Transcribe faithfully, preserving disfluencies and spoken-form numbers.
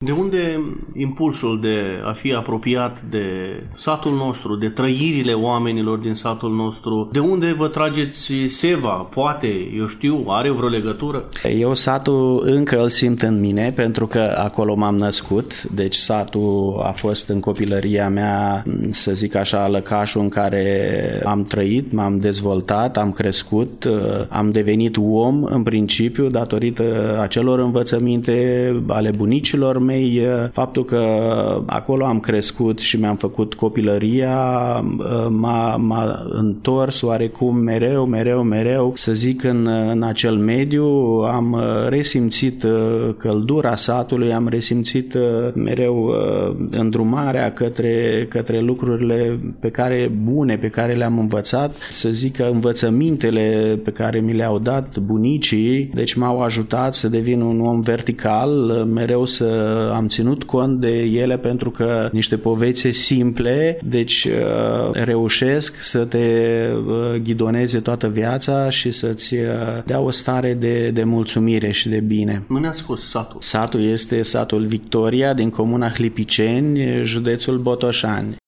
De unde impulsul de a fi apropiat de satul nostru, de trăirile oamenilor din satul nostru? De unde vă trageți seva? Poate, eu știu, are vreo legătură? Eu satul încă îl simt în mine, pentru că acolo m-am născut, deci satul a fost în copilăria mea, să zic așa, lăcașul în care am trăit, m-am dezvoltat, am crescut, am devenit om în principiu datorită acelor învățăminte ale bunicilor mei. Faptul că acolo am crescut și mi-am făcut copilăria m-a, m-a întors oarecum mereu, mereu, mereu, să zic, în, în acel mediu. Am resimțit căldura satului, am resimțit mereu îndrumarea către, către lucrurile pe care, bune, pe care le-am învățat, să zic că învățămintele pe care mi le-au dat bunicii, deci m-au ajutat să devin un om vertical, mereu să am ținut cont de ele, pentru că niște povețe simple, deci reușesc să te ghidoneze toată viața și să-ți dea o stare de, de mulțumire și de bine. Nu ne-ați spus satul. Satul este satul Victoria din comuna Hlipiceni, județul Botoșani.